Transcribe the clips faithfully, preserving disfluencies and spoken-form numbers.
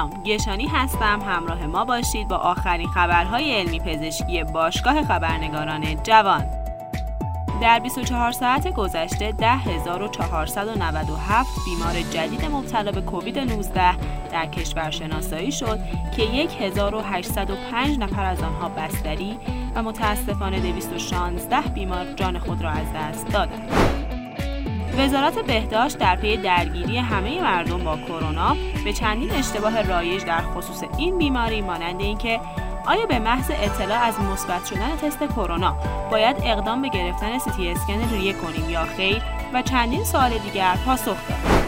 سلام، گشانی هستم. همراه ما باشید با آخرین خبرهای علمی پزشکی باشگاه خبرنگاران جوان. در بیست و چهار ساعت گذشته ده هزار و چهارصد و نود و هفت بیمار جدید مبتلا به کووید نوزده در کشور شناسایی شد که هزار و هشتصد و پنج نفر از آنها بستری و متاسفانه دویست و شانزده بیمار جان خود را از دست دادند. وزارت بهداشت در پی درگیری همه مردم با کرونا به چندین اشتباه رایج در خصوص این بیماری مانند اینکه آیا به محض اطلاع از مثبت شدن تست کرونا باید اقدام به گرفتن سی تی اسکن ریه کنیم یا خیر و چندین سوال دیگر پاسخ داد.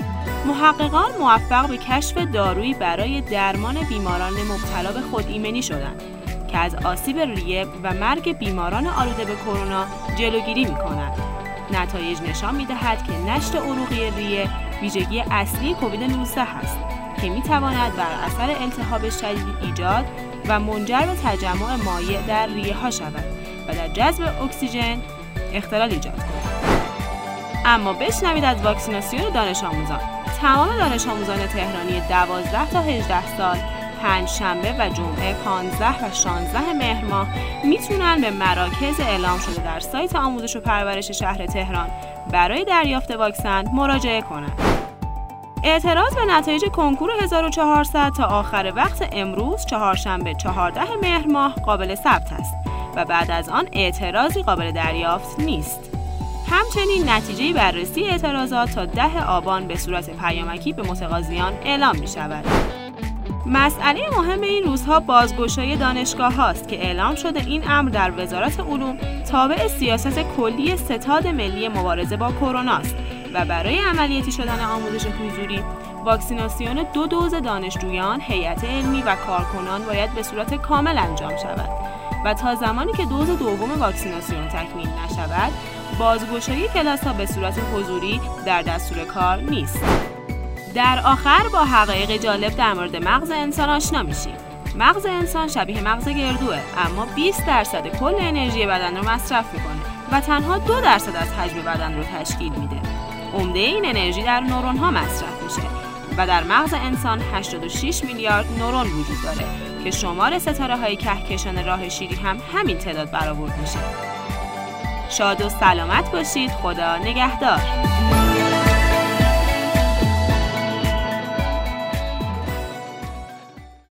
محققان موفق به کشف دارویی برای درمان بیماران مبتلا به خودایمنی شدند که از آسیب ریه و مرگ بیماران آلوده به کرونا جلوگیری می‌کند. نتایج نشان می‌دهد که نشت عروقی ریه ویژگی اصلی کووید نوزده است که می‌تواند بر اثر التهاب شدید ایجاد و منجر به تجمع مایع در ریه ها شود و در جذب اکسیژن اختلال ایجاد کند. اما بشنوید از واکسیناسیون دانش آموزان. تمام دانش آموزان تهرانی دوازده تا هجده سال پنج شنبه و جمعه پانزده و شانزده مهر ماه میتونن به مراکز اعلام شده در سایت آموزش و پرورش شهر تهران برای دریافت واکسن مراجعه کنند. اعتراض به نتایج کنکور هزار و چهارصد تا آخر وقت امروز چهارشنبه چهاردهم مهر ماه قابل ثبت است و بعد از آن اعتراضی قابل دریافت نیست. همچنین نتیجه بررسی اعتراضات تا ده آبان به صورت پیامکی به متقاضیان اعلام می شود. مسئله مهم این روزها بازگشایی دانشگاه هاست که اعلام شده این امر در وزارت علوم تابع سیاست کلی ستاد ملی مبارزه با کرونا است و برای عملیاتی شدن آموزش حضوری واکسیناسیون دو دوز دانشجویان، هیئت علمی و کارکنان باید به صورت کامل انجام شود و تا زمانی که دوز دوم واکسیناسیون تکمیل نشود بازگشایی کلاس‌ها به صورت حضوری در دستور کار نیست. در آخر با حقایق جالب در مورد مغز انسان آشنا میشیم. مغز انسان شبیه مغز گردوه، اما بیست درصد کل انرژی بدن رو مصرف میکنه و تنها دو درصد از حجم بدن رو تشکیل میده. عمده این انرژی در نورون ها مصرف میشه و در مغز انسان هشتاد و شش میلیارد نورون وجود داره که شمار ستاره های کهکشان راه شیری هم همین تعداد برآورد میشه. شاد و سلامت باشید. خدا نگهدار.